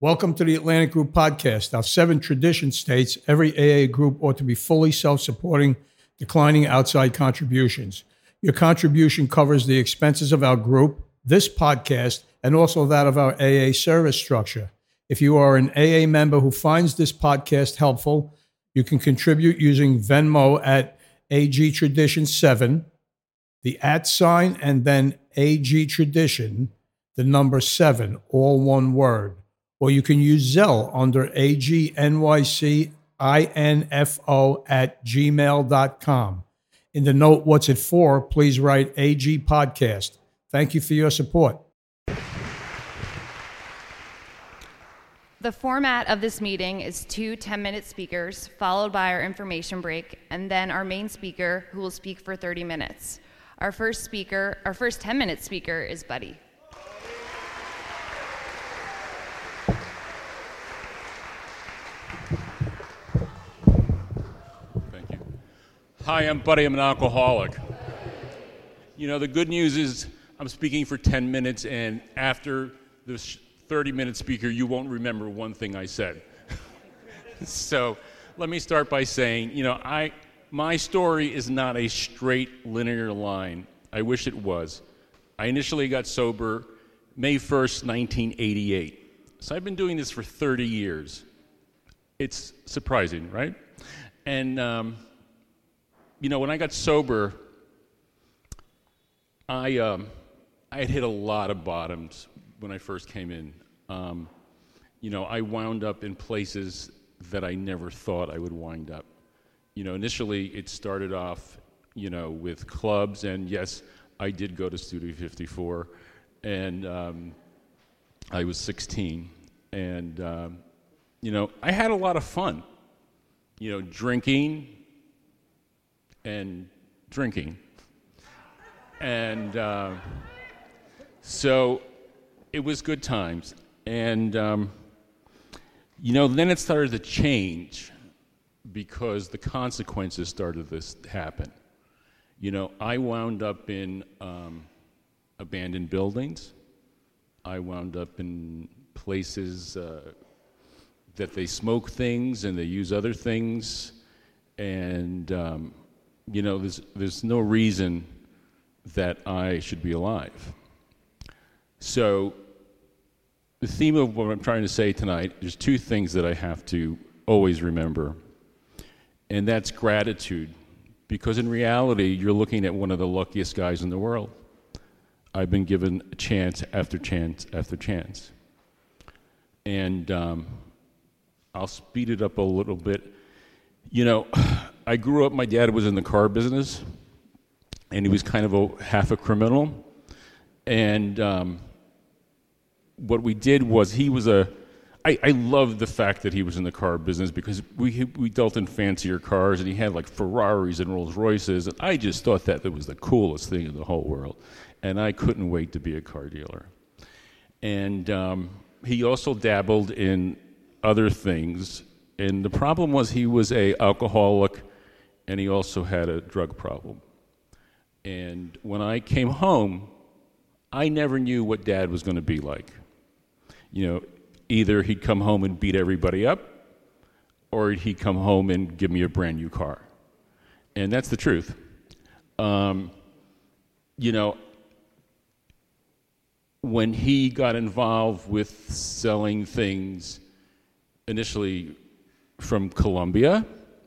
Welcome to the Atlantic Group Podcast. Our 7 tradition states every AA group ought to be fully self-supporting, declining outside contributions. Your contribution covers the expenses of our group, this podcast, and also that of our AA service structure. If you are an AA member who finds this podcast helpful, you can contribute using Venmo at AGTradition7, the @ and then AGTradition, the number 7, all one word. Or you can use Zelle under agnycinfo@gmail.com. In the note, what's it for, please write AG Podcast. Thank you for your support. The format of this meeting is 2 10-minute speakers, followed by our information break, and then our main speaker, who will speak for 30 minutes. Our first 10-minute speaker is Buddy. Thank you. Hi, I'm Buddy. I'm an alcoholic. You know, the good news is I'm speaking for 10 minutes, and after this 30-minute speaker, you won't remember one thing I said. So let me start by saying, my story is not a straight linear line. I wish it was. I initially got sober May 1st, 1988. So I've been doing this for 30 years. It's surprising, right? And, when I got sober, I had hit a lot of bottoms when I first came in. I wound up in places that I never thought I would wind up. Initially it started off, with clubs, and yes, I did go to Studio 54, and I was 16, and, I had a lot of fun, drinking and drinking. And so it was good times. And, then it started to change because the consequences started to happen. I wound up in abandoned buildings. I wound up in places that they smoke things and they use other things. And, there's no reason that I should be alive. So the theme of what I'm trying to say tonight, there's 2 things that I have to always remember, and that's gratitude, because in reality, you're looking at one of the luckiest guys in the world. I've been given a chance after chance after chance. And I'll speed it up a little bit. I grew up, my dad was in the car business, and he was kind of half a criminal. And what we did was I loved the fact that he was in the car business because we dealt in fancier cars, and he had like Ferraris and Rolls Royces, and I just thought that was the coolest thing in the whole world. And I couldn't wait to be a car dealer. And he also dabbled in other things. And the problem was he was an alcoholic, and he also had a drug problem. And when I came home, I never knew what Dad was going to be like. Either he'd come home and beat everybody up, or he'd come home and give me a brand new car. And that's the truth. When he got involved with selling things initially from Colombia,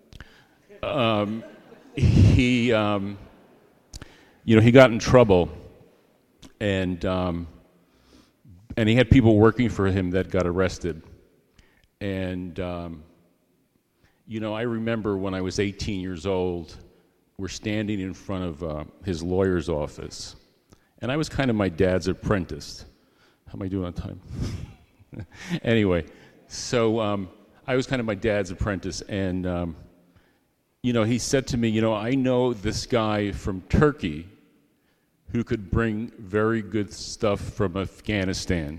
he got in trouble, and he had people working for him that got arrested. And, I remember when I was 18 years old, we're standing in front of his lawyer's office. And I was kind of my dad's apprentice. How am I doing on time? Anyway, so I was kind of my dad's apprentice. And, he said to me, I know this guy from Turkey who could bring very good stuff from Afghanistan.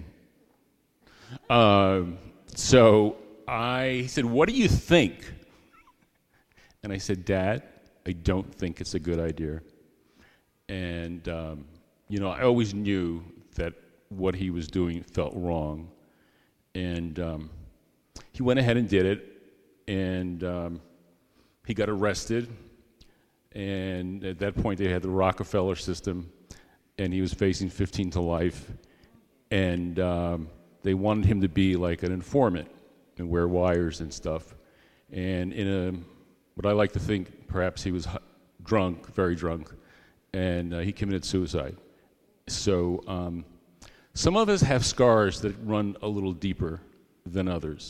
So he said, what do you think? And I said, Dad, I don't think it's a good idea. And, I always knew that what he was doing felt wrong. And he went ahead and did it, and he got arrested. And at that point, they had the Rockefeller system, and he was facing 15 to life. And they wanted him to be like an informant and wear wires and stuff. And what I like to think, perhaps he was drunk, very drunk, and he committed suicide. So some of us have scars that run a little deeper than others.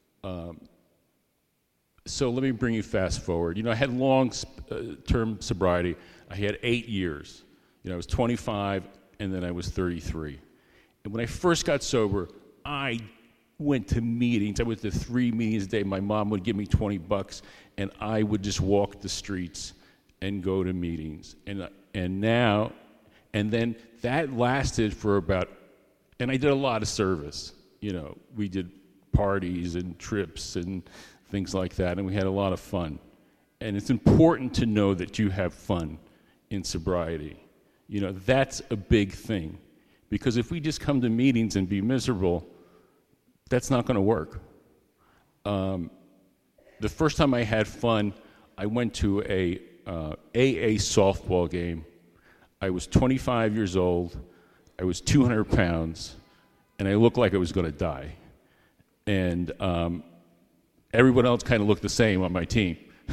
So let me bring you fast forward. I had long-term sobriety. I had 8 years. I was 25, and then I was 33. And when I first got sober, I went to meetings. I went to 3 meetings a day. My mom would give me $20, and I would just walk the streets and go to meetings. And then that lasted for about, and I did a lot of service. We did parties and trips and things like that, and we had a lot of fun. And it's important to know that you have fun in sobriety. That's a big thing. Because if we just come to meetings and be miserable, that's not going to work. The first time I had fun, I went to a AA softball game. I was 25 years old. I was 200 pounds, and I looked like I was going to die. And everyone else kind of looked the same on my team.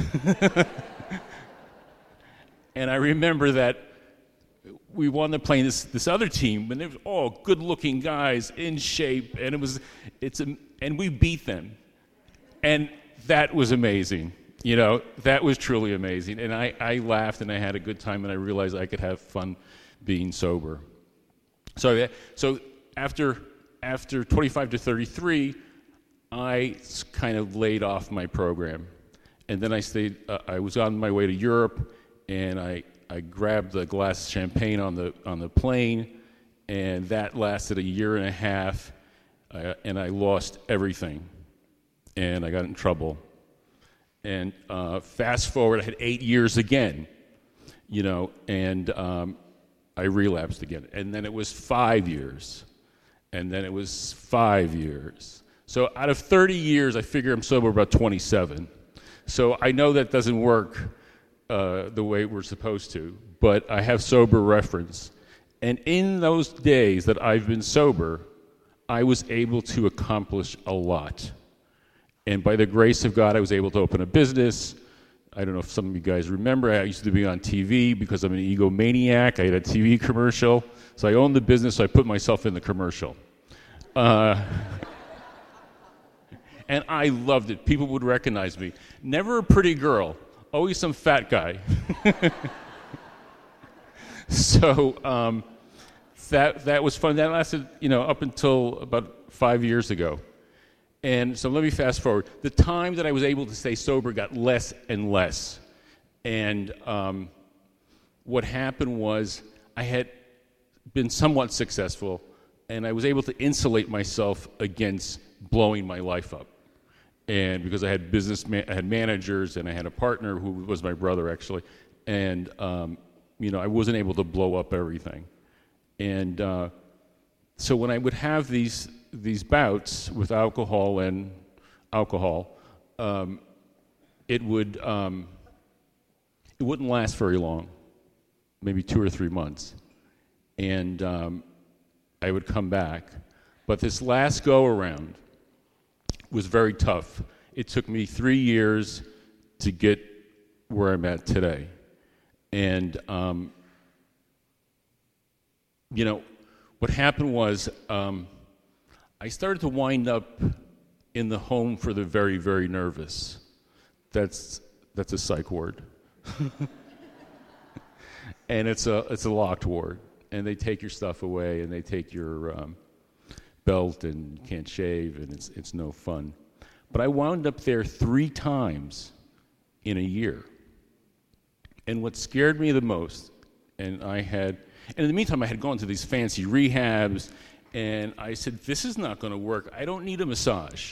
And I remember that we wound up playing this other team, and they were all good-looking guys in shape, and and we beat them, and that was amazing. That was truly amazing, and I laughed and I had a good time, and I realized I could have fun being sober. So after 25 to 33, I kind of laid off my program, and then I was on my way to Europe, and I grabbed a glass of champagne on the plane, and that lasted a year and a half, and I lost everything, and I got in trouble. And fast forward, I had 8 years again, and I relapsed again. And then it was 5 years, and then it was 5 years. So out of 30 years, I figure I'm sober about 27. So I know that doesn't work the way we're supposed to, but I have sober reference. And in those days that I've been sober, I was able to accomplish a lot. And by the grace of God, I was able to open a business. I don't know if some of you guys remember, I used to be on TV because I'm an egomaniac. I had a TV commercial. So I owned the business, so I put myself in the commercial. And I loved it. People would recognize me. Never a pretty girl, always some fat guy. So that was fun. That lasted, up until about 5 years ago. And so let me fast forward. The time that I was able to stay sober got less and less. And what happened was I had been somewhat successful, and I was able to insulate myself against blowing my life up. And because I had I had managers, and I had a partner who was my brother, actually. And, I wasn't able to blow up everything. And so when I would have these bouts with alcohol, it wouldn't last very long, maybe 2 or 3 months, and I would come back. But this last go around was very tough. It took me 3 years to get where I'm at today, and what happened was I started to wind up in the home for the very, very nervous. That's a psych ward. And it's a locked ward. And they take your stuff away, and they take your belt, and you can't shave, and it's no fun. But I wound up there 3 times in a year. And what scared me the most, and in the meantime, I had gone to these fancy rehabs, and I said, this is not going to work. I don't need a massage.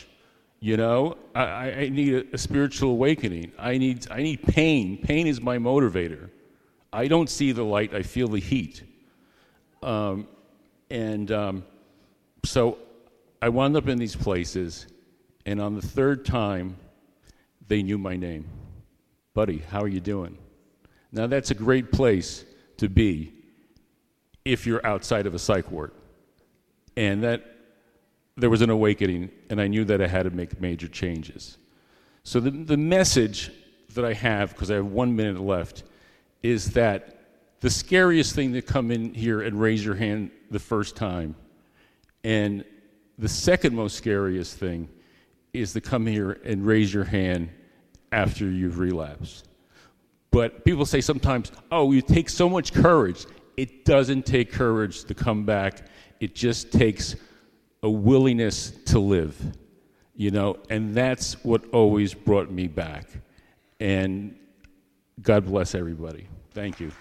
I need a spiritual awakening. I need pain. Pain is my motivator. I don't see the light. I feel the heat. So I wound up in these places, and on the third time, they knew my name. Buddy, how are you doing? Now that's a great place to be if you're outside of a psych ward. And that there was an awakening, and I knew that I had to make major changes. So the message that I have, because I have 1 minute left, is that the scariest thing to come in here and raise your hand the first time, and the second most scariest thing is to come here and raise your hand after you've relapsed. But people say sometimes, oh, you take so much courage. It doesn't take courage to come back. It just takes a willingness to live, and that's what always brought me back. And God bless everybody. Thank you.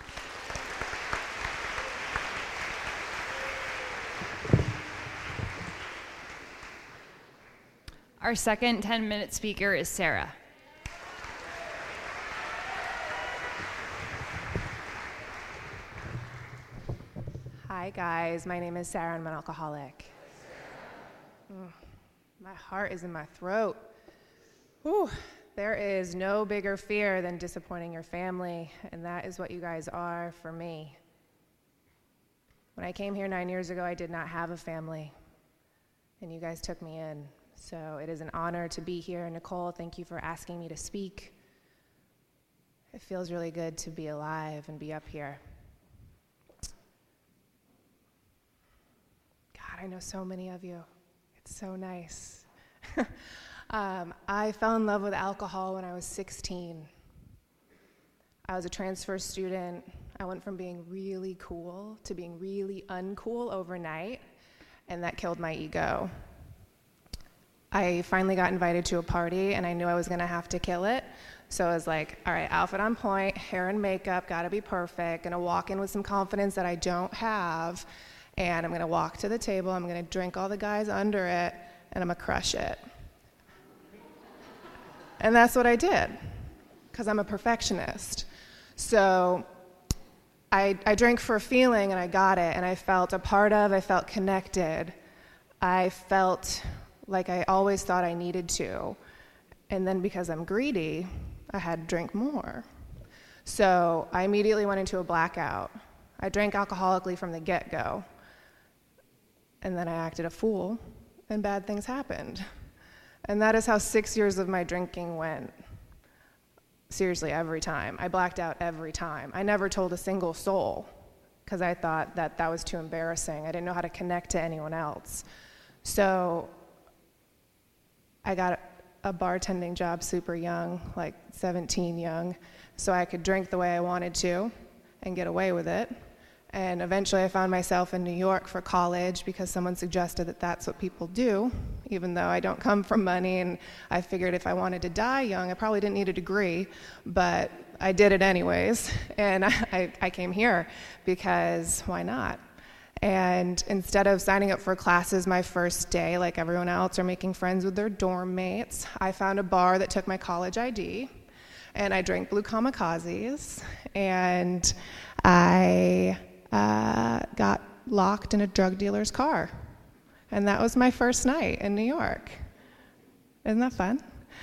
Our second 10-minute speaker is Sarah. Hi guys, my name is Sarah. I'm an alcoholic. My heart is in my throat. Whew. There is no bigger fear than disappointing your family, and that is what you guys are for me. When I came here 9 years ago, I did not have a family, and you guys took me in. So it is an honor to be here. Nicole, thank you for asking me to speak. It feels really good to be alive and be up here. God, I know so many of you. It's so nice. I fell in love with alcohol when I was 16. I was a transfer student. I went from being really cool to being really uncool overnight, and that killed my ego. I finally got invited to a party, and I knew I was gonna have to kill it. So I was like, all right, outfit on point, hair and makeup, gotta be perfect, gonna walk in with some confidence that I don't have, and I'm gonna walk to the table, I'm gonna drink all the guys under it, and I'm gonna crush it. And that's what I did, because I'm a perfectionist. So I drank for a feeling, and I got it, and I felt a part of, I felt connected. I felt like I always thought I needed to. And then because I'm greedy, I had to drink more. So I immediately went into a blackout. I drank alcoholically from the get-go. And then I acted a fool, and bad things happened. And that is how 6 years of my drinking went. Seriously, every time. I blacked out every time. I never told a single soul, because I thought that that was too embarrassing. I didn't know how to connect to anyone else. So I got a bartending job super young, like 17 young, so I could drink the way I wanted to and get away with it. And eventually I found myself in New York for college because someone suggested that that's what people do, even though I don't come from money, and I figured if I wanted to die young, I probably didn't need a degree, but I did it anyways. And I came here because why not? And instead of signing up for classes my first day like everyone else or making friends with their dorm mates, I found a bar that took my college ID, and I drank Blue Kamikazes, and I got locked in a drug dealer's car. And that was my first night in New York. Isn't that fun?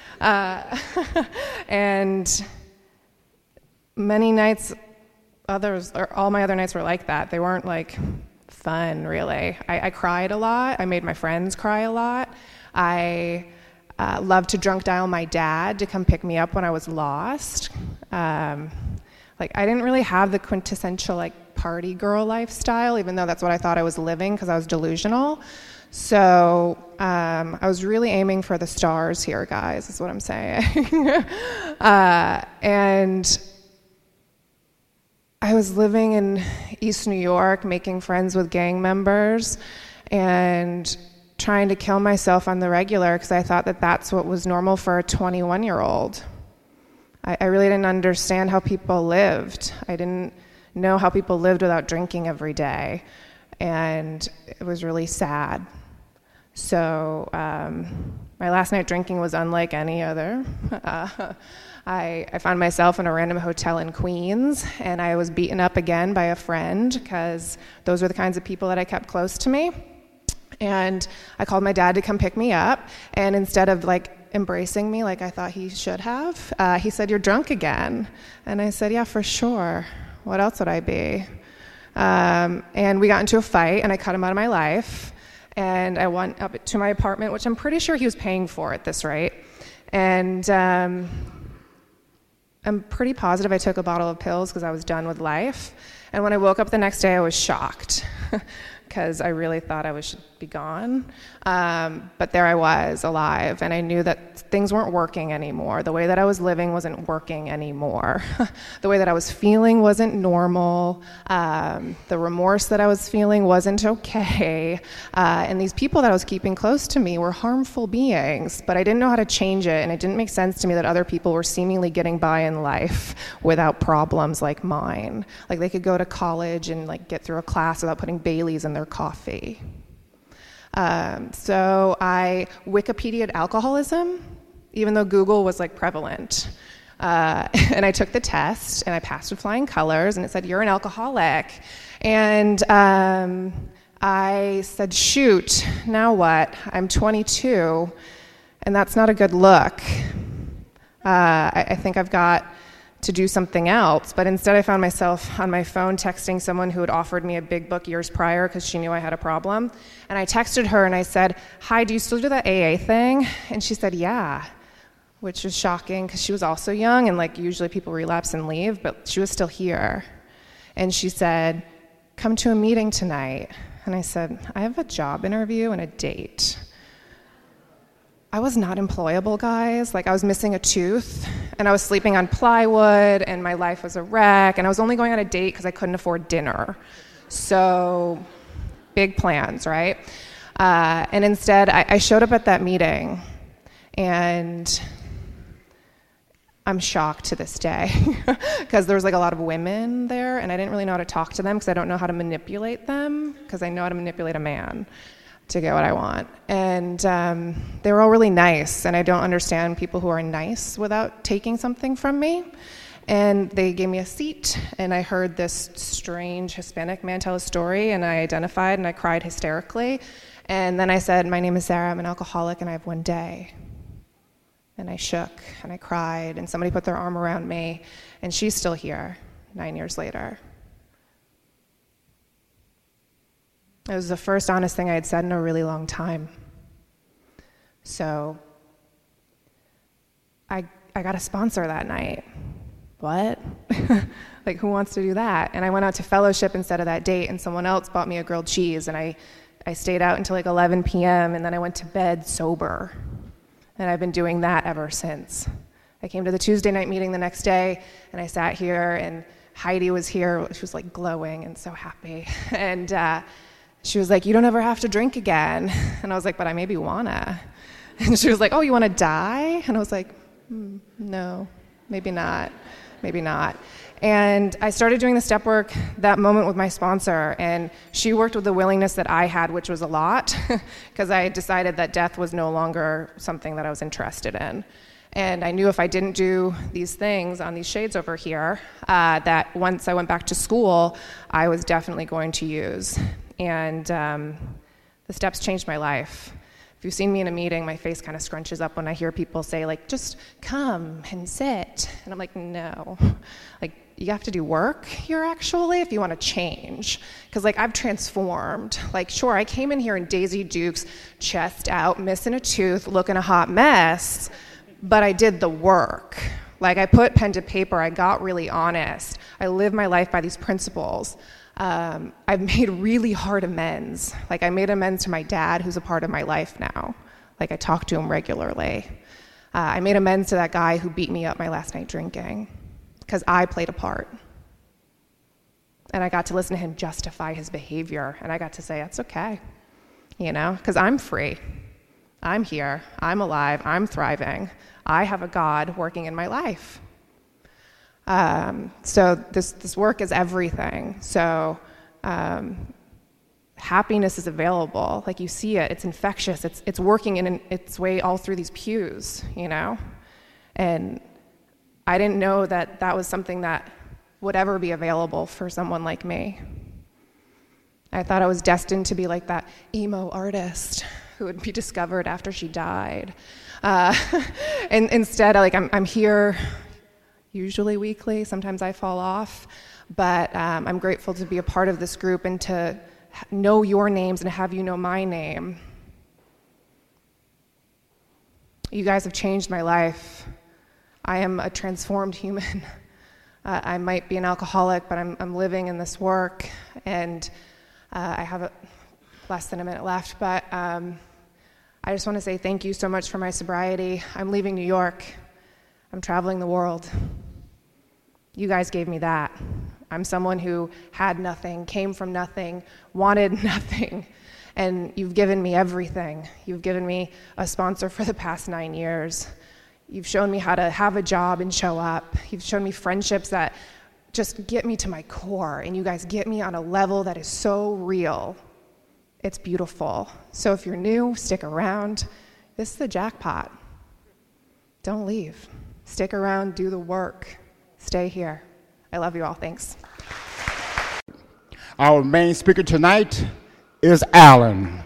And many nights, all my other nights were like that. They weren't like fun, really. I cried a lot. I made my friends cry a lot. I loved to drunk dial my dad to come pick me up when I was lost. I didn't really have the quintessential party girl lifestyle, even though that's what I thought I was living because I was delusional. So I was really aiming for the stars here, guys, is what I'm saying. And I was living in East New York, making friends with gang members, and trying to kill myself on the regular because I thought that that's what was normal for a 21-year-old. I really didn't understand how people lived. I didn't know how people lived without drinking every day, and it was really sad. So my last night drinking was unlike any other. I found myself in a random hotel in Queens, and I was beaten up again by a friend because those were the kinds of people that I kept close to me. And I called my dad to come pick me up, and instead of like embracing me like I thought he should have, he said, "You're drunk again." And I said, "Yeah, for sure. What else would I be?" And we got into a fight, and I cut him out of my life. And I went up to my apartment, which I'm pretty sure he was paying for at this rate. And I'm pretty positive I took a bottle of pills because I was done with life. And when I woke up the next day, I was shocked because I really thought I should be gone. But there I was, alive, and I knew that things weren't working anymore. The way that I was living wasn't working anymore. The way that I was feeling wasn't normal. The remorse that I was feeling wasn't okay. And these people that I was keeping close to me were harmful beings, but I didn't know how to change it, and it didn't make sense to me that other people were seemingly getting by in life without problems like mine. Like they could go to college and like get through a class without putting Baileys in their coffee. So I Wikipedia'd alcoholism, even though Google was like prevalent. And I took the test, and I passed with flying colors, and it said, "You're an alcoholic." And I said, "Shoot, now what? I'm 22, and that's not a good look. I think I've got to do something else." But instead I found myself on my phone texting someone who had offered me a big book years prior because she knew I had a problem. And I texted her and I said, "Hi, do you still do that AA thing?" And she said, "Yeah," which was shocking because she was also young, and like usually people relapse and leave, but she was still here. And she said, "Come to a meeting tonight." And I said, "I have a job interview and a date." I was not employable, guys. Like I was missing a tooth, and I was sleeping on plywood, and my life was a wreck, and I was only going on a date because I couldn't afford dinner. So big plans, right? And instead, I showed up at that meeting, and I'm shocked to this day because there was like a lot of women there, and I didn't really know how to talk to them because I don't know how to manipulate them because I know how to manipulate a man to get what I want. And they were all really nice, and I don't understand people who are nice without taking something from me. And they gave me a seat, and I heard this strange Hispanic man tell a story, and I identified, and I cried hysterically. And then I said, "My name is Sarah, I'm an alcoholic, and I have one day." And I shook, and I cried, and somebody put their arm around me, and she's still here 9 years later. It was the first honest thing I had said in a really long time. So I got a sponsor that night. What? Like, who wants to do that? And I went out to fellowship instead of that date, and someone else bought me a grilled cheese, and I stayed out until like 11 p.m., and then I went to bed sober. And I've been doing that ever since. I came to the Tuesday night meeting the next day, and I sat here, and Heidi was here. She was like glowing and so happy. And she was like, "You don't ever have to drink again." And I was like, "But I maybe wanna." And she was like, "Oh, you wanna die?" And I was like, "No, maybe not. And I started doing the step work that moment with my sponsor, and she worked with the willingness that I had, which was a lot, because I decided that death was no longer something that I was interested in. And I knew if I didn't do these things on these shades over here, that once I went back to school, I was definitely going to use. And the steps changed my life. If you've seen me in a meeting, my face kind of scrunches up when I hear people say, like, "Just come and sit." And I'm like, no. Like, you have to do work here, actually, if you want to change. Because, like, I've transformed. Like, sure, I came in here in Daisy Dukes, chest out, missing a tooth, looking a hot mess, but I did the work. Like, I put pen to paper. I got really honest. I live my life by these principles. I've made really hard amends. Like, I made amends to my dad, who's a part of my life now. Like, I talk to him regularly. I made amends to that guy who beat me up my last night drinking, because I played a part. And I got to listen to him justify his behavior, and I got to say, that's okay, you know, because I'm free. I'm here. I'm alive. I'm thriving. I have a God working in my life. So this work is everything. So happiness is available. Like, you see it. It's infectious. It's working in its way all through these pews, you know? And I didn't know that that was something that would ever be available for someone like me. I thought I was destined to be like that emo artist who would be discovered after she died. And instead, I'm here usually weekly. Sometimes I fall off. But I'm grateful to be a part of this group and to know your names and have you know my name. You guys have changed my life. I am a transformed human. I might be an alcoholic, but I'm living in this work, and I have less than a minute left, but I just want to say thank you so much for my sobriety. I'm leaving New York. I'm traveling the world. You guys gave me that. I'm someone who had nothing, came from nothing, wanted nothing, and you've given me everything. You've given me a sponsor for the past 9 years. You've shown me how to have a job and show up. You've shown me friendships that just get me to my core, and you guys get me on a level that is so real. It's beautiful. So if you're new, stick around. This is the jackpot. Don't leave. Stick around, do the work. Stay here. I love you all. Thanks. Our main speaker tonight is Alan.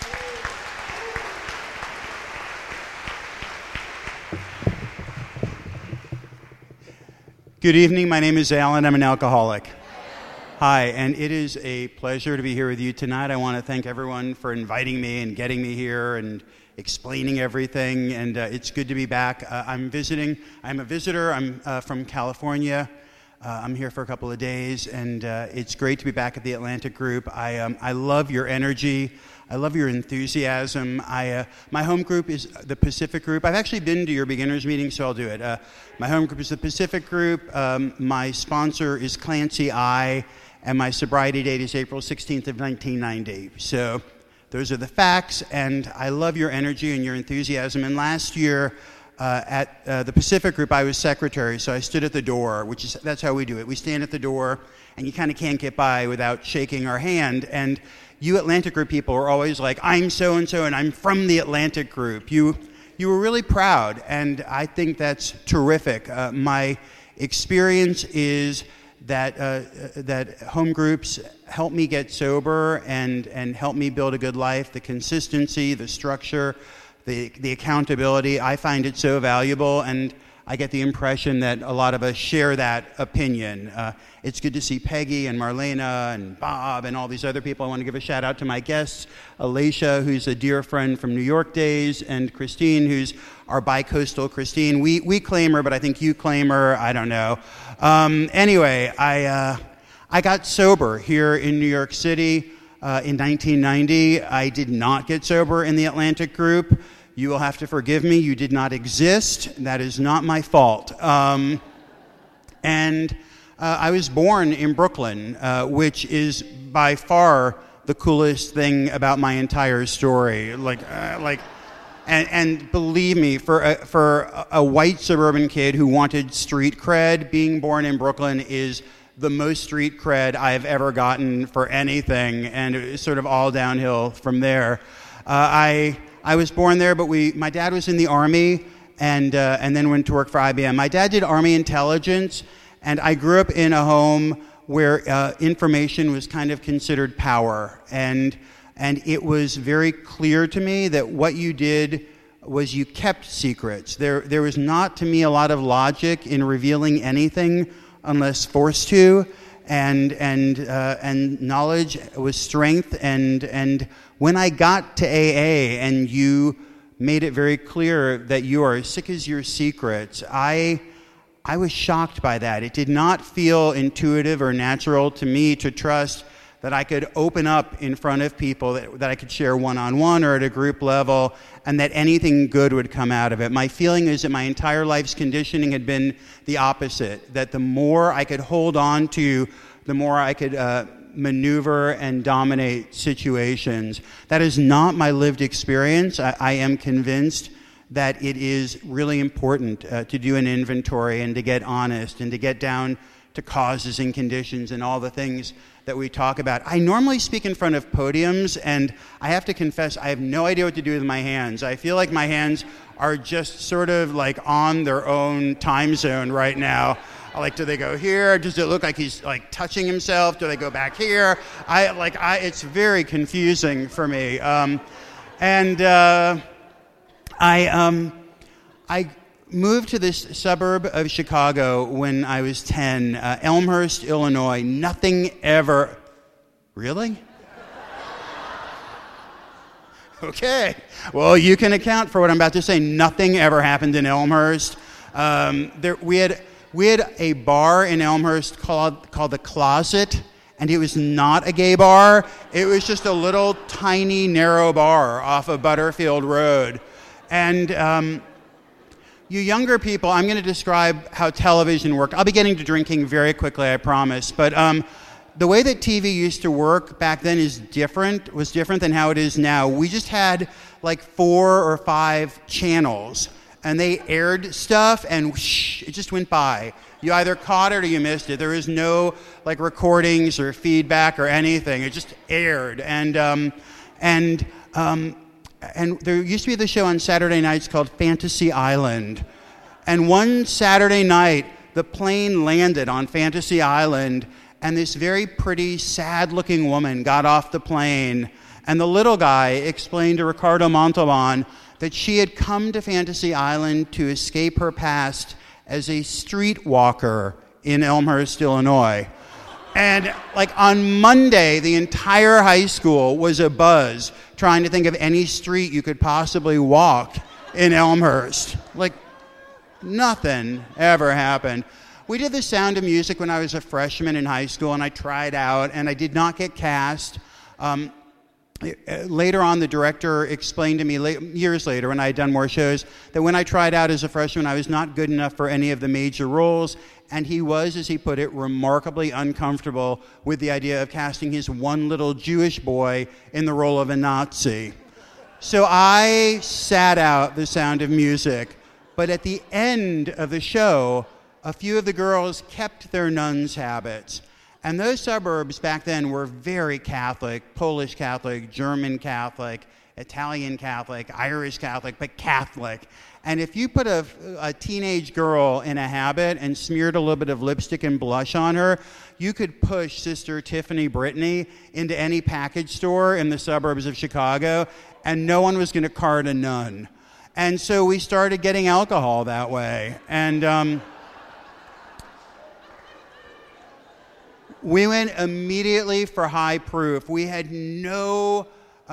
Good evening. My name is Alan. I'm an alcoholic. Hi, and it is a pleasure to be here with you tonight. I want to thank everyone for inviting me and getting me here and explaining everything, and it's good to be back. I'm a visitor. I'm from California. I'm here for a couple of days, and it's great to be back at the Atlantic Group. I love your energy. I love your enthusiasm. My home group is the Pacific Group. I've actually been to your beginners meeting, so I'll do it. My home group is the Pacific Group. My sponsor is Clancy I, and my sobriety date is April 16th of 1990. So those are the facts, and I love your energy and your enthusiasm. And last year, at the Pacific Group, I was secretary, so I stood at the door, that's how we do it. We stand at the door, and you kind of can't get by without shaking our hand. And you Atlantic Group people are always like, I'm so-and-so, and I'm from the Atlantic Group. You were really proud, and I think that's terrific. My experience is that home groups help me get sober and help me build a good life. The consistency, the structure, the accountability, I find it so valuable, and I get the impression that a lot of us share that opinion. It's good to see Peggy and Marlena and Bob and all these other people. I want to give a shout out to my guests, Alicia, who's a dear friend from New York days, and Christine, who's our bi-coastal Christine. We claim her, but I think you claim her. I don't know. Anyway, I got sober here in New York City in 1990. I did not get sober in the Atlantic Group. You will have to forgive me. You did not exist. That is not my fault. And I was born in Brooklyn, which is by far the coolest thing about my entire story. And believe me, for a white suburban kid who wanted street cred, being born in Brooklyn is the most street cred I've ever gotten for anything, and it was sort of all downhill from there. I was born there, but my dad was in the Army and then went to work for IBM. My dad did Army intelligence, and I grew up in a home where information was kind of considered power. And it was very clear to me that what you did was you kept secrets. There was not, to me, a lot of logic in revealing anything unless forced to, and knowledge was strength. And when I got to AA and you made it very clear that you are as sick as your secrets, I was shocked by that. It did not feel intuitive or natural to me to trust that I could open up in front of people, that I could share one-on-one or at a group level, and that anything good would come out of it. My feeling is that my entire life's conditioning had been the opposite, that the more I could hold on to, the more I could maneuver and dominate situations. That is not my lived experience. I am convinced that it is really important to do an inventory and to get honest and to get down to causes and conditions and all the things that we talk about. I normally speak in front of podiums, and I have to confess, I have no idea what to do with my hands. I feel like my hands are just sort of like on their own time zone right now. Like, do they go here? Does it look like he's like touching himself? Do they go back here? It's very confusing for me. I moved to this suburb of Chicago when I was 10, Elmhurst, Illinois. Nothing ever... Really? Okay. Well, you can account for what I'm about to say. Nothing ever happened in Elmhurst. We had a bar in Elmhurst called The Closet, and it was not a gay bar. It was just a little tiny, narrow bar off of Butterfield Road. And you younger people, I'm going to describe how television worked. I'll be getting to drinking very quickly, I promise. But the way that TV used to work back then was different than how it is now. We just had like 4 or 5 channels, and they aired stuff, and whoosh, it just went by. You either caught it or you missed it. There was no like recordings or feedback or anything. It just aired, and there used to be this show on Saturday nights called Fantasy Island. And one Saturday night, the plane landed on Fantasy Island, and this very pretty, sad-looking woman got off the plane, and the little guy explained to Ricardo Montalban that she had come to Fantasy Island to escape her past as a streetwalker in Elmhurst, Illinois. And like on Monday, the entire high school was abuzz trying to think of any street you could possibly walk in Elmhurst. Like nothing ever happened. We did The Sound of Music when I was a freshman in high school, and I tried out, and I did not get cast. Later on, the director explained to me, years later, when I had done more shows, that when I tried out as a freshman, I was not good enough for any of the major roles, and he was, as he put it, remarkably uncomfortable with the idea of casting his one little Jewish boy in the role of a Nazi. So I sat out The Sound of Music, but at the end of the show, a few of the girls kept their nuns' habits. And those suburbs back then were very Catholic, Polish Catholic, German Catholic, Italian Catholic, Irish Catholic, but Catholic. And if you put a teenage girl in a habit and smeared a little bit of lipstick and blush on her, you could push Sister Tiffany Brittany into any package store in the suburbs of Chicago, and no one was going to card a nun. And so we started getting alcohol that way. And we went immediately for high proof. We had no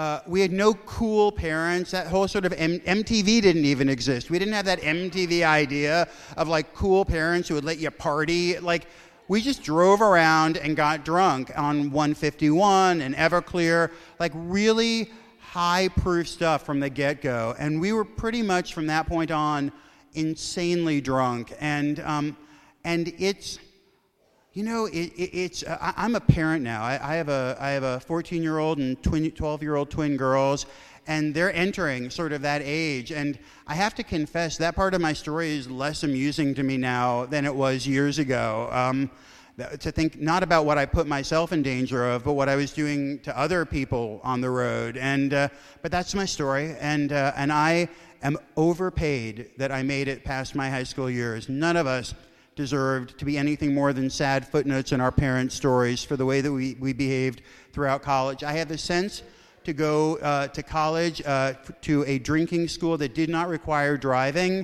cool parents. That whole sort of MTV didn't even exist. We didn't have that MTV idea of like cool parents who would let you party. Like we just drove around and got drunk on 151 and Everclear, like really high proof stuff from the get-go. And we were pretty much from that point on insanely drunk. And it's, you know, I'm a parent now. I have a 14-year-old and 12-year-old twin girls, and they're entering sort of that age. And I have to confess, that part of my story is less amusing to me now than it was years ago. To think not about what I put myself in danger of, but what I was doing to other people on the road. And but that's my story, and I am overpaid that I made it past my high school years. None of us deserved to be anything more than sad footnotes in our parents' stories for the way that we behaved throughout college. I had the sense to go to college to a drinking school that did not require driving.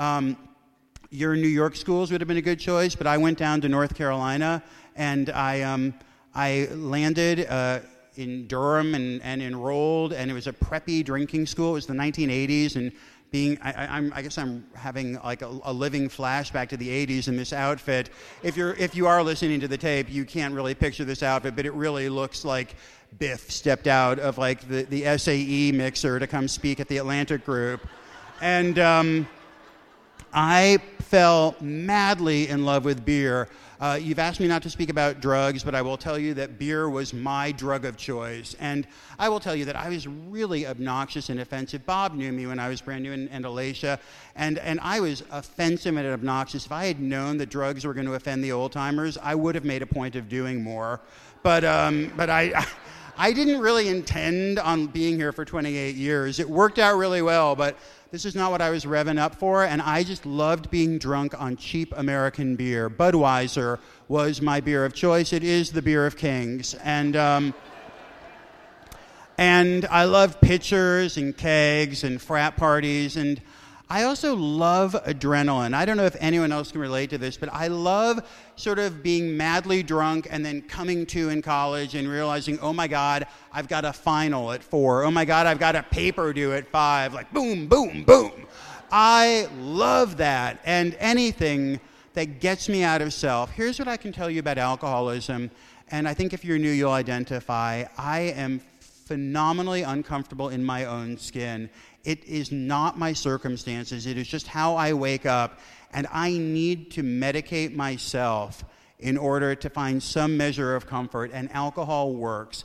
Your New York schools would have been a good choice, but I went down to North Carolina, and I landed in Durham and enrolled, and it was a preppy drinking school. It was the 1980s, and I guess I'm having like a living flashback to the 80s in this outfit. If you are listening to the tape, you can't really picture this outfit, but it really looks like Biff stepped out of like the SAE mixer to come speak at the Atlantic Group. And I fell madly in love with beer. You've asked me not to speak about drugs, but I will tell you that beer was my drug of choice. And I will tell you that I was really obnoxious and offensive. Bob knew me when I was brand new, and Alicia. And I was offensive and obnoxious. If I had known that drugs were going to offend the old-timers, I would have made a point of doing more. But I didn't really intend on being here for 28 years. It worked out really well, but This is not what I was revving up for, and I just loved being drunk on cheap American beer. Budweiser was my beer of choice. It is the beer of kings. And I loved pitchers and kegs and frat parties, and I also love adrenaline. I don't know if anyone else can relate to this, but I love sort of being madly drunk and then coming to in college and realizing, oh my God, I've got a final at 4. Oh my God, I've got a paper due at 5. Like boom, boom, boom. I love that, and anything that gets me out of self. Here's what I can tell you about alcoholism, and I think if you're new, you'll identify. I am phenomenally uncomfortable in my own skin. It is not my circumstances. It is just how I wake up. And I need to medicate myself in order to find some measure of comfort. And alcohol works.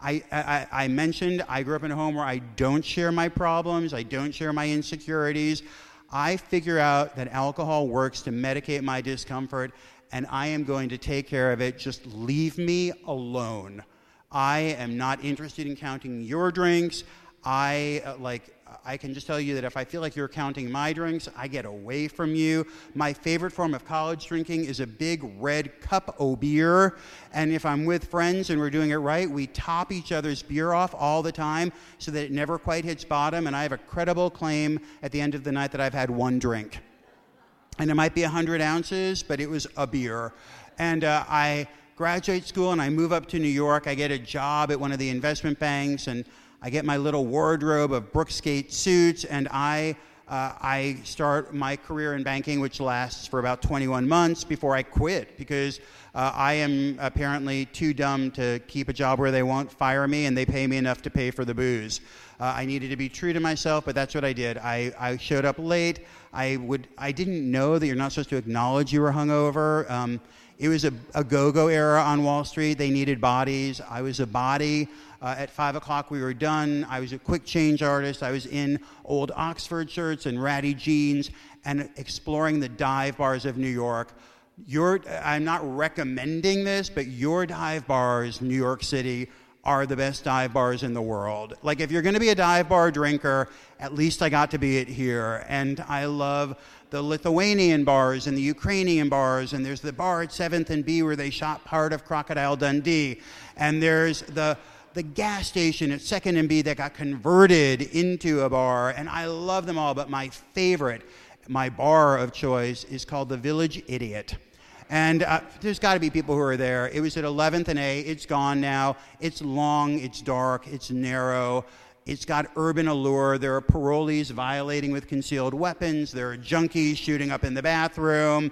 I mentioned I grew up in a home where I don't share my problems. I don't share my insecurities. I figure out that alcohol works to medicate my discomfort. And I am going to take care of it. Just leave me alone. I am not interested in counting your drinks. I can just tell you that if I feel like you're counting my drinks, I get away from you. My favorite form of college drinking is a big red cup o' beer. And if I'm with friends and we're doing it right, we top each other's beer off all the time so that it never quite hits bottom. And I have a credible claim at the end of the night that I've had one drink. And it might be 100 ounces, but it was a beer. And I graduate school and I move up to New York. I get a job at one of the investment banks, and I get my little wardrobe of Brookskate suits, and I start my career in banking, which lasts for about 21 months before I quit, because I am apparently too dumb to keep a job where they won't fire me and they pay me enough to pay for the booze. I needed to be true to myself, but that's what I did. I showed up late. I didn't know that you're not supposed to acknowledge you were hungover. It was a go-go era on Wall Street. They needed bodies. I was a body. At 5 o'clock, we were done. I was a quick change artist. I was in old Oxford shirts and ratty jeans and exploring the dive bars of New York. I'm not recommending this, but your dive bars, New York City, are the best dive bars in the world. Like, if you're going to be a dive bar drinker, at least I got to be it here. And I love the Lithuanian bars and the Ukrainian bars, and there's the bar at 7th and B where they shot part of Crocodile Dundee. And there's the gas station at 2nd and B that got converted into a bar, and I love them all, but my favorite, my bar of choice, is called the Village Idiot. And there's got to be people who are there. It was at 11th and A. It's gone now. It's long, it's dark, it's narrow. It's got urban allure. There are parolees violating with concealed weapons. There are junkies shooting up in the bathroom.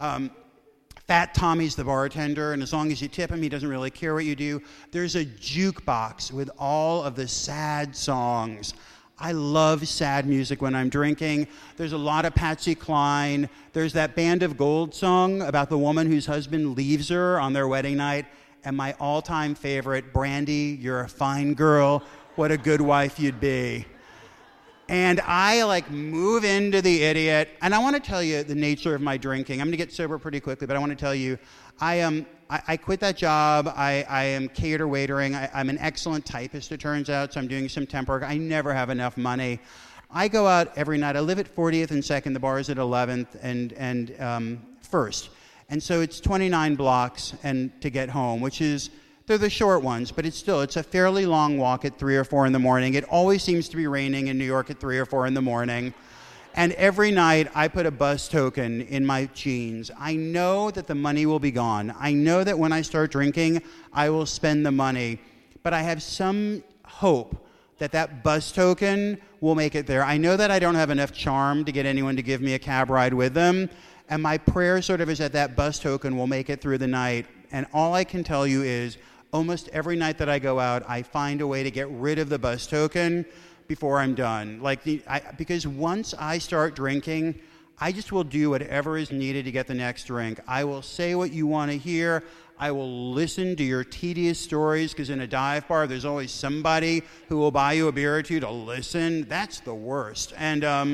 Fat Tommy's the bartender, and as long as you tip him, he doesn't really care what you do. There's a jukebox with all of the sad songs. I love sad music when I'm drinking. There's a lot of Patsy Cline. There's that Band of Gold song about the woman whose husband leaves her on their wedding night. And my all-time favorite, Brandy, you're a fine girl. What a good wife you'd be. And I move into the Idiot, and I want to tell you the nature of my drinking. I'm going to get sober pretty quickly, but I want to tell you, I quit that job. I am cater waitering. I'm an excellent typist, it turns out, so I'm doing some temp work. I never have enough money. I go out every night. I live at 40th and 2nd. The bar is at 11th and 1st. And so it's 29 blocks and to get home, which is, they're the short ones, but it's a fairly long walk at 3 or 4 in the morning. It always seems to be raining in New York at 3 or 4 in the morning. And every night I put a bus token in my jeans. I know that the money will be gone. I know that when I start drinking, I will spend the money. But I have some hope that that bus token will make it there. I know that I don't have enough charm to get anyone to give me a cab ride with them. And my prayer sort of is that bus token will make it through the night. And all I can tell you is almost every night that I go out, I find a way to get rid of the bus token before I'm done. Because once I start drinking, I just will do whatever is needed to get the next drink. I will say what you want to hear. I will listen to your tedious stories, because in a dive bar, there's always somebody who will buy you a beer or two to listen. That's the worst. And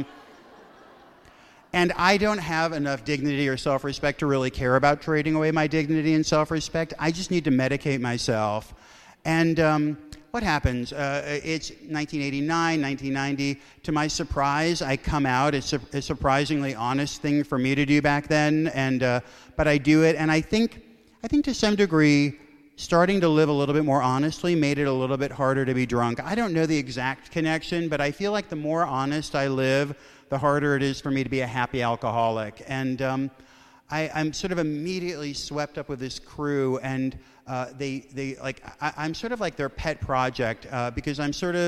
I don't have enough dignity or self-respect to really care about trading away my dignity and self-respect. I just need to medicate myself. And what happens? It's 1989, 1990. To my surprise, I come out. It's a surprisingly honest thing for me to do back then, but I do it. And I think to some degree, starting to live a little bit more honestly made it a little bit harder to be drunk. I don't know the exact connection, but I feel like the more honest I live, the harder it is for me to be a happy alcoholic. And I'm sort of immediately swept up with this crew, and I'm sort of like their pet project because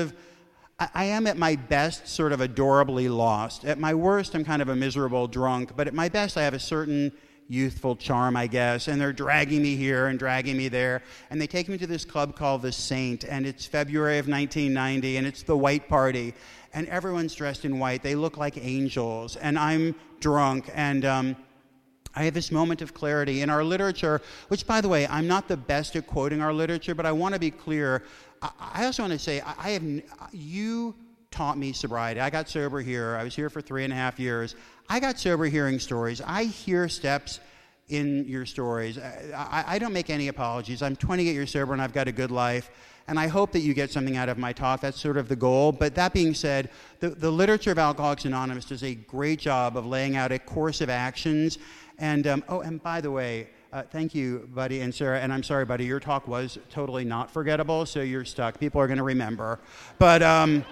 I am at my best sort of adorably lost. At my worst, I'm kind of a miserable drunk, but at my best, I have a certain youthful charm, I guess, and they're dragging me here and dragging me there, and they take me to this club called The Saint, and it's February of 1990, and it's the white party, and everyone's dressed in white. They look like angels, and I'm drunk, and I have this moment of clarity. In our literature, which, by the way, I'm not the best at quoting our literature, but I want to be clear. I also want to say, you taught me sobriety. I got sober here. I was here for 3.5 years. I got sober hearing stories. I hear steps in your stories. I don't make any apologies. I'm 28 years sober and I've got a good life. And I hope that you get something out of my talk. That's sort of the goal. But that being said, the literature of Alcoholics Anonymous does a great job of laying out a course of actions. And, and by the way, thank you, Buddy and Sarah. And I'm sorry, Buddy, your talk was totally not forgettable, so you're stuck. People are going to remember. But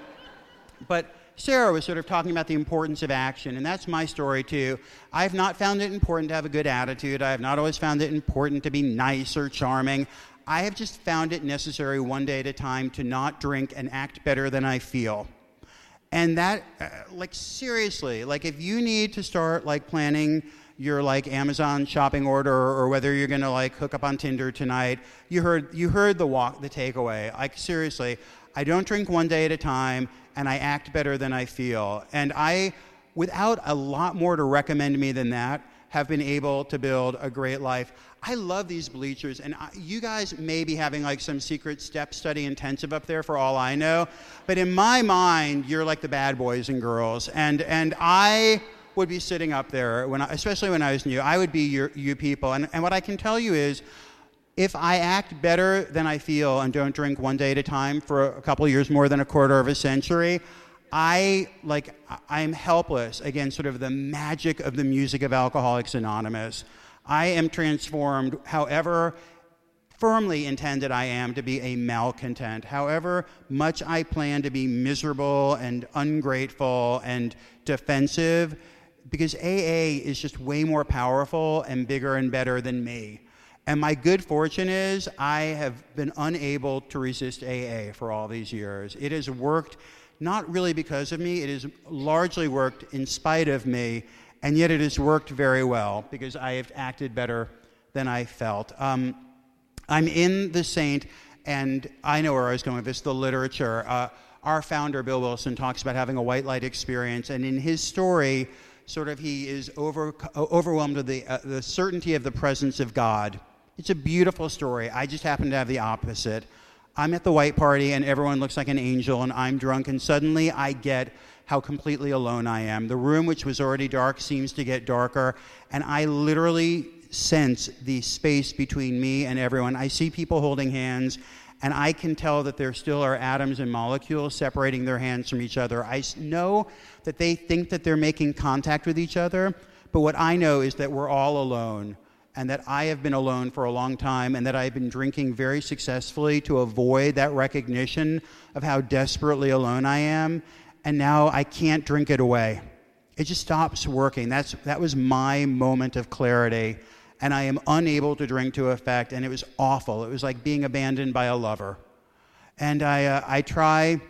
Sarah was sort of talking about the importance of action, and that's my story too. I've not found it important to have a good attitude. I have not always found it important to be nice or charming. I have just found it necessary one day at a time to not drink and act better than I feel. And that, seriously, if you need to start, planning your, Amazon shopping order or whether you're going to, hook up on Tinder tonight, you heard the takeaway. Seriously, I don't drink one day at a time, and I act better than I feel. And I, without a lot more to recommend me than that, have been able to build a great life. I love these bleachers, and you guys may be having some secret step study intensive up there for all I know, but in my mind, you're like the bad boys and girls, and I would be sitting up there, especially when I was new. I would be you people, and what I can tell you is, if I act better than I feel and don't drink one day at a time for a couple of years, more than a quarter of a century, I'm helpless against sort of the magic of the music of Alcoholics Anonymous. I am transformed, however firmly intended I am to be a malcontent, however much I plan to be miserable and ungrateful and defensive, because AA is just way more powerful and bigger and better than me. And my good fortune is I have been unable to resist AA for all these years. It has worked not really because of me. It has largely worked in spite of me, and yet it has worked very well because I have acted better than I felt. I'm in The Saint, and I know where I was going with this, the literature. Our founder, Bill Wilson, talks about having a white light experience, and in his story, sort of he is overwhelmed with the certainty of the presence of God. It's a beautiful story. I just happen to have the opposite. I'm at the white party and everyone looks like an angel and I'm drunk, and suddenly I get how completely alone I am. The room, which was already dark, seems to get darker, and I literally sense the space between me and everyone. I see people holding hands, and I can tell that there still are atoms and molecules separating their hands from each other. I know that they think that they're making contact with each other, but what I know is that we're all alone, and that I have been alone for a long time, and that I've been drinking very successfully to avoid that recognition of how desperately alone I am, and now I can't drink it away. It just stops working. That was my moment of clarity, and I am unable to drink to effect, and it was awful. It was like being abandoned by a lover. And I try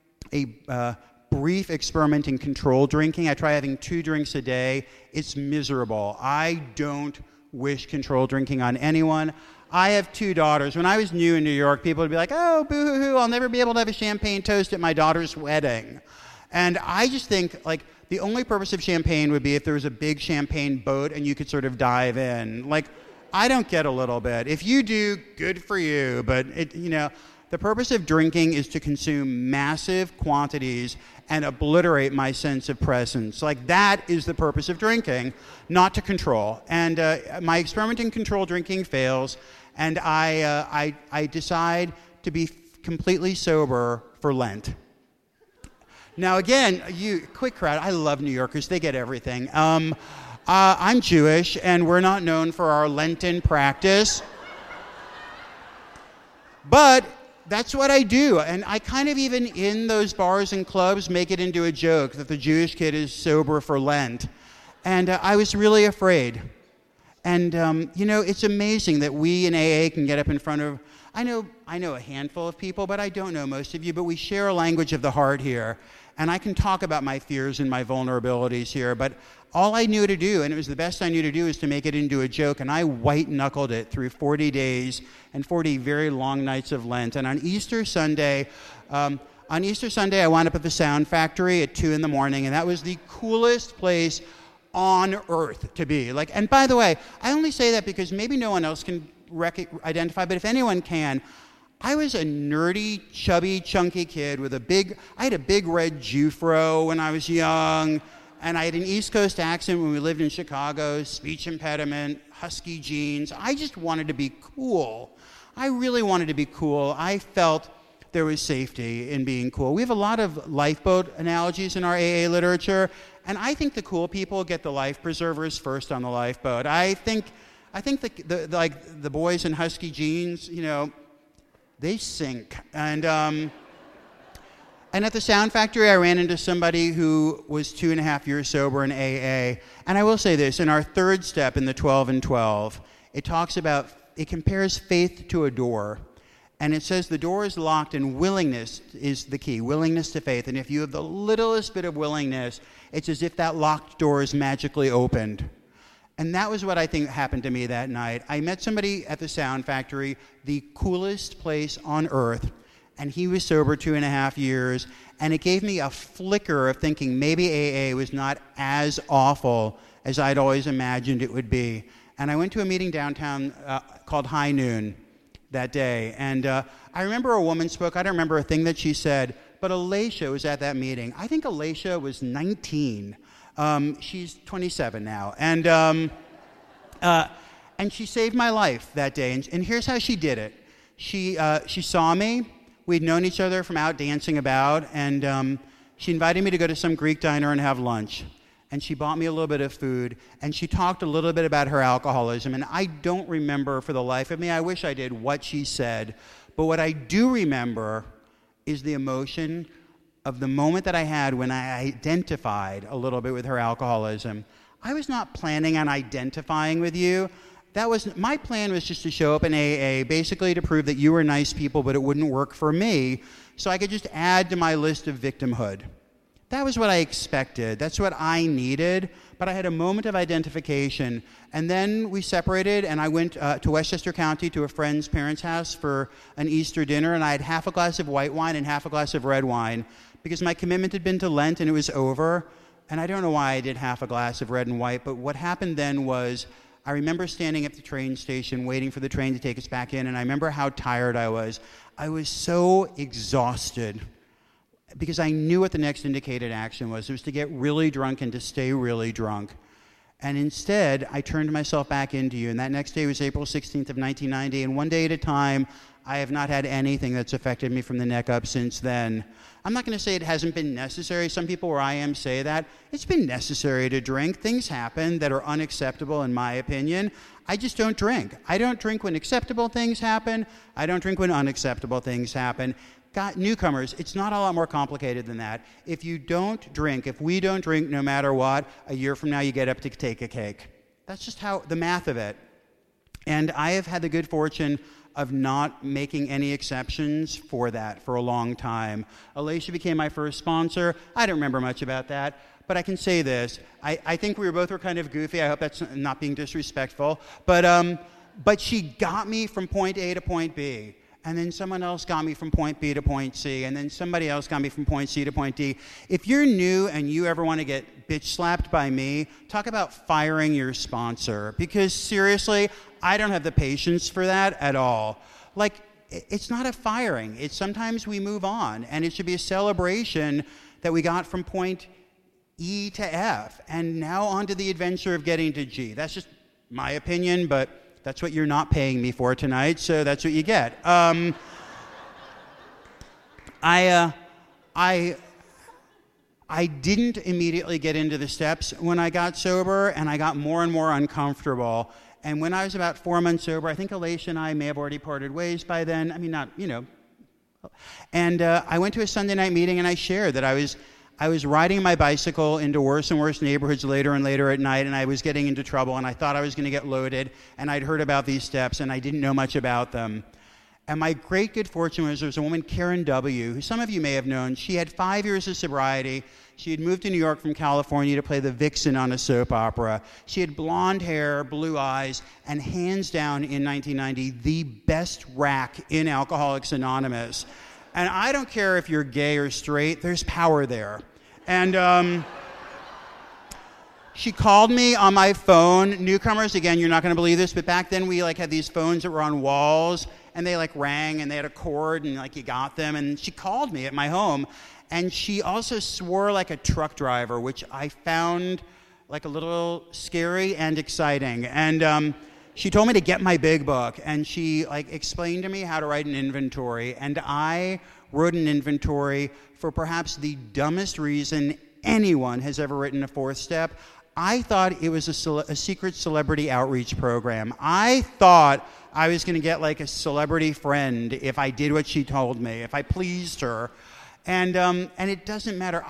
a brief experiment in controlled drinking. I try having 2 drinks a day. It's miserable. I don't wish controlled drinking on anyone. I have 2 daughters. When I was new in New York, people would be like, oh, boo-hoo-hoo, I'll never be able to have a champagne toast at my daughter's wedding. And I just think, the only purpose of champagne would be if there was a big champagne boat and you could sort of dive in. I don't get a little bit. If you do, good for you. But, the purpose of drinking is to consume massive quantities and obliterate my sense of presence. That is the purpose of drinking, not to control. And my experiment in controlled drinking fails, and I decide to be completely sober for Lent. Now, again, quick crowd. I love New Yorkers. They get everything. I'm Jewish, and we're not known for our Lenten practice. But that's what I do. And I kind of even in those bars and clubs make it into a joke that the Jewish kid is sober for Lent. And I was really afraid. And, it's amazing that we in AA can get up in front of, I know a handful of people, but I don't know most of you, but we share a language of the heart here. And I can talk about my fears and my vulnerabilities here, but all I knew to do, and it was the best I knew to do, is to make it into a joke, and I white-knuckled it through 40 days and 40 very long nights of Lent. And on Easter Sunday, I wound up at the Sound Factory at 2 in the morning, and that was the coolest place on earth to be. And by the way, I only say that because maybe no one else can identify, but if anyone can, I was a nerdy, chubby, chunky kid with I had a big red Jufro when I was young, and I had an East Coast accent when we lived in Chicago, speech impediment, husky jeans. I just wanted to be cool. I really wanted to be cool. I felt there was safety in being cool. We have a lot of lifeboat analogies in our AA literature, and I think the cool people get the life preservers first on the lifeboat. I think the boys in husky jeans, they sink. And at the Sound Factory, I ran into somebody who was 2.5 years sober in AA. And I will say this, in our third step in the 12 and 12, it compares faith to a door. And it says the door is locked and willingness is the key, willingness to faith. And if you have the littlest bit of willingness, it's as if that locked door is magically opened. And that was what I think happened to me that night. I met somebody at the Sound Factory, the coolest place on earth, and he was sober 2.5 years, and it gave me a flicker of thinking maybe AA was not as awful as I'd always imagined it would be. And I went to a meeting downtown called High Noon that day, and I remember a woman spoke. I don't remember a thing that she said, but Alicia was at that meeting. I think Alicia was 19. She's 27 now, and she saved my life that day. And here's how she did it. She saw me. We'd known each other from out dancing about, and she invited me to go to some Greek diner and have lunch. And she bought me a little bit of food, and she talked a little bit about her alcoholism. And I don't remember for the life of me, I wish I did, what she said. But what I do remember is the emotion of the moment that I had when I identified a little bit with her alcoholism. I was not planning on identifying with you. My plan was just to show up in AA, basically to prove that you were nice people, but it wouldn't work for me, so I could just add to my list of victimhood. That was what I expected. That's what I needed, but I had a moment of identification, and then we separated, and I went to Westchester County to a friend's parents' house for an Easter dinner, and I had half a glass of white wine and half a glass of red wine, because my commitment had been to Lent and it was over. And I don't know why I did half a glass of red and white, but what happened then was I remember standing at the train station waiting for the train to take us back in, and I remember how tired I was. I was so exhausted because I knew what the next indicated action was. It was to get really drunk and to stay really drunk. And instead, I turned myself back into you. And that next day was April 16th of 1990. And one day at a time, I have not had anything that's affected me from the neck up since then. I'm not going to say it hasn't been necessary. Some people where I am say that. It's been necessary to drink. Things happen that are unacceptable in my opinion. I just don't drink. I don't drink when acceptable things happen. I don't drink when unacceptable things happen. Newcomers, it's not a lot more complicated than that. If you don't drink, if we don't drink no matter what, a year from now you get up to take a cake. That's just how the math of it. And I have had the good fortune of not making any exceptions for that for a long time. Alicia became my first sponsor. I don't remember much about that, but I can say this. I think we both were kind of goofy. I hope that's not being disrespectful. But she got me from point A to point B. And then someone else got me from point B to point C, and then somebody else got me from point C to point D. If you're new and you ever want to get bitch slapped by me, talk about firing your sponsor. Because seriously, I don't have the patience for that at all. It's not a firing. It's sometimes we move on, and it should be a celebration that we got from point E to F, and now on to the adventure of getting to G. That's just my opinion, but that's what you're not paying me for tonight, so that's what you get. I didn't immediately get into the steps when I got sober, and I got more and more uncomfortable. And when I was about 4 months sober, I think Alicia and I may have already parted ways by then. I mean, not, you know. And I went to a Sunday night meeting, and I shared that I was riding my bicycle into worse and worse neighborhoods later and later at night, and I was getting into trouble, and I thought I was going to get loaded, and I'd heard about these steps, and I didn't know much about them. And my great good fortune was there was a woman, Karen W., who some of you may have known. She had 5 years of sobriety. She had moved to New York from California to play the vixen on a soap opera. She had blonde hair, blue eyes, and hands down in 1990, the best rack in Alcoholics Anonymous. And I don't care if you're gay or straight, there's power there. And she called me on my phone. Newcomers, again, you're not going to believe this, but back then we had these phones that were on walls, and they rang, and they had a cord, and you got them. And she called me at my home, and she also swore like a truck driver, which I found a little scary and exciting. And she told me to get my big book, and she explained to me how to write an inventory. And I wrote an inventory for perhaps the dumbest reason anyone has ever written a fourth step. I thought it was a secret celebrity outreach program. I thought I was going to get a celebrity friend if I did what she told me, if I pleased her. And it doesn't matter.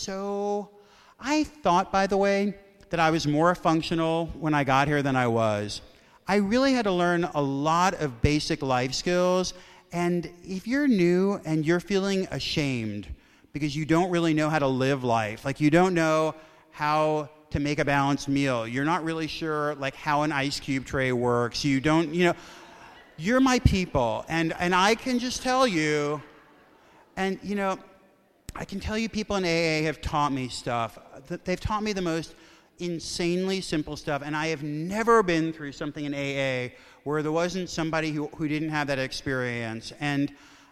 I thought, by the way, that I was more functional when I got here than I was. I really had to learn a lot of basic life skills. And if you're new and you're feeling ashamed because you don't really know how to live life, you don't know how to make a balanced meal, you're not really sure how an ice cube tray works, you don't, you're my people. And I can just tell you, and I can tell you people in AA have taught me stuff. They've taught me the most insanely simple stuff, and I have never been through something in AA where there wasn't somebody who didn't have that experience. And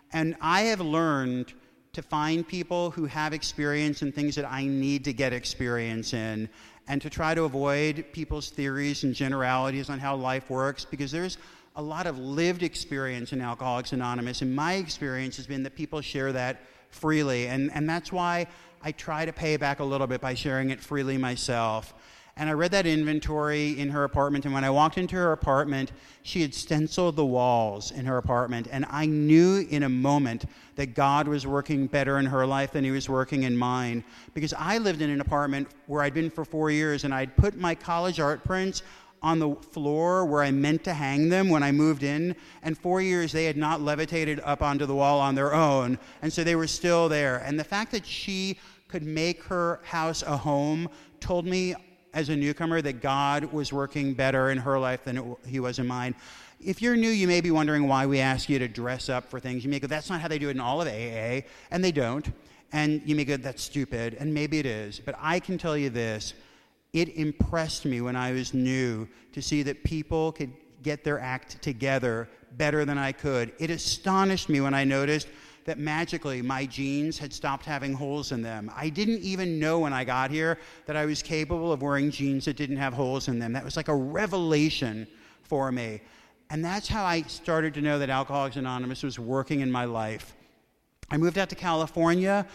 I have learned to find people who have experience in things that I need to get experience in, and to try to avoid people's theories and generalities on how life works, because there's a lot of lived experience in Alcoholics Anonymous, and my experience has been that people share that freely, and that's why I try to pay back a little bit by sharing it freely myself. And I read that inventory in her apartment, and when I walked into her apartment, she had stenciled the walls in her apartment, and I knew in a moment that God was working better in her life than he was working in mine, because I lived in an apartment where I'd been for 4 years, and I'd put my college art prints on the floor where I meant to hang them when I moved in, and 4 years they had not levitated up onto the wall on their own, and so they were still there. And the fact that she could make her house a home told me as a newcomer that God was working better in her life than he was in mine. If you're new, you may be wondering why we ask you to dress up for things. You may go, that's not how they do it in all of AA, and they don't. And you may go, that's stupid, and maybe it is. But I can tell you this, it impressed me when I was new to see that people could get their act together better than I could. It astonished me when I noticed that magically my jeans had stopped having holes in them. I didn't even know when I got here that I was capable of wearing jeans that didn't have holes in them. That was like a revelation for me. And that's how I started to know that Alcoholics Anonymous was working in my life. I moved out to California,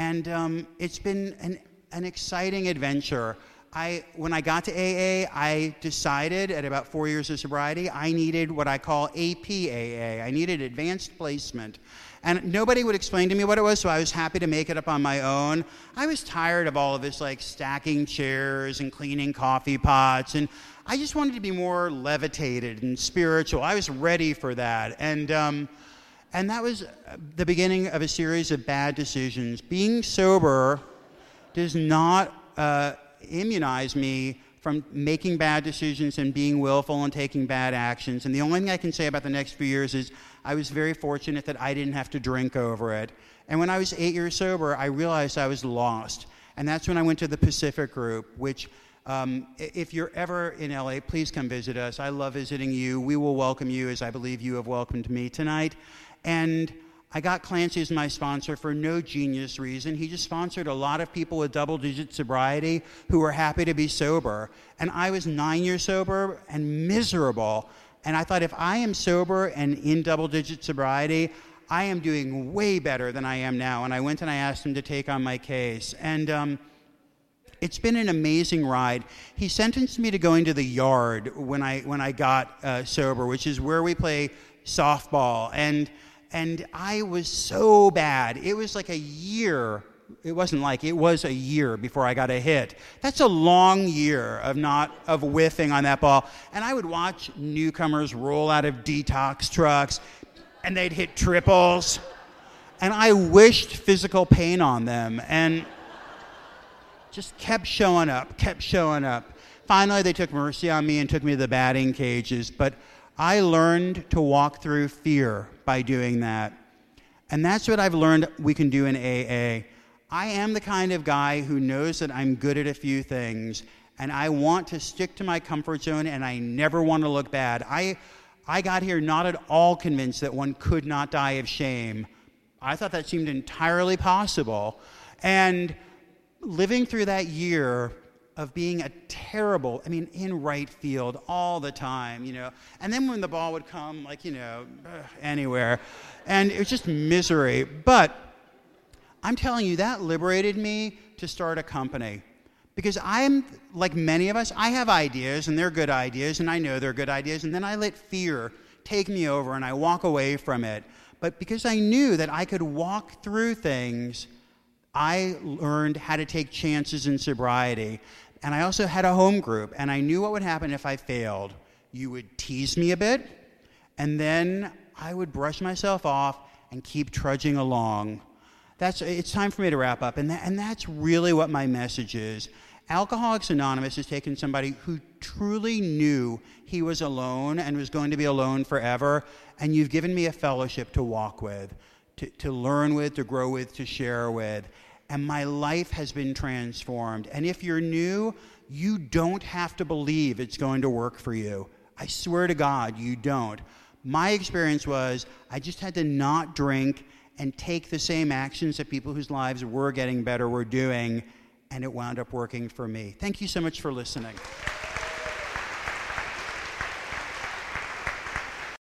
and it's been an exciting adventure. When I got to AA, I decided at about 4 years of sobriety, I needed what I call APAA. I needed advanced placement. And nobody would explain to me what it was, so I was happy to make it up on my own. I was tired of all of this, stacking chairs and cleaning coffee pots, and I just wanted to be more levitated and spiritual. I was ready for that. And that was the beginning of a series of bad decisions. Being sober does not immunize me from making bad decisions and being willful and taking bad actions. And the only thing I can say about the next few years is I was very fortunate that I didn't have to drink over it. And when I was 8 years sober, I realized I was lost. And that's when I went to the Pacific Group, which if you're ever in LA, please come visit us. I love visiting you. We will welcome you as I believe you have welcomed me tonight. And I got Clancy as my sponsor for no genius reason. He just sponsored a lot of people with double-digit sobriety who were happy to be sober. And I was 9 years sober and miserable. And I thought, if I am sober and in double-digit sobriety, I am doing way better than I am now. And I went and I asked him to take on my case. And it's been an amazing ride. He sentenced me to going to the yard when I got sober, which is where we play softball. And I was so bad. It was like a year. It was a year before I got a hit. That's a long year of whiffing on that ball. And I would watch newcomers roll out of detox trucks, and they'd hit triples. And I wished physical pain on them, and just kept showing up. Finally, they took mercy on me and took me to the batting cages. But I learned to walk through fear by doing that. And that's what I've learned we can do in AA. I am the kind of guy who knows that I'm good at a few things, and I want to stick to my comfort zone, and I never want to look bad. I got here not at all convinced that one could not die of shame. I thought that seemed entirely possible. And living through that year of being in right field all the time, and then when the ball would come, anywhere, and it was just misery. But I'm telling you, that liberated me to start a company. Because I'm, like many of us, I have ideas, and they're good ideas, and I know they're good ideas, and then I let fear take me over, and I walk away from it. But because I knew that I could walk through things, I learned how to take chances in sobriety. And I also had a home group, and I knew what would happen if I failed. You would tease me a bit, and then I would brush myself off and keep trudging along. It's time for me to wrap up, and that's really what my message is. Alcoholics Anonymous has taken somebody who truly knew he was alone and was going to be alone forever, and you've given me a fellowship to walk with, to learn with, to grow with, to share with, and my life has been transformed. And if you're new, you don't have to believe it's going to work for you. I swear to God, you don't. My experience was I just had to not drink and take the same actions that people whose lives were getting better were doing, and it wound up working for me. Thank you so much for listening.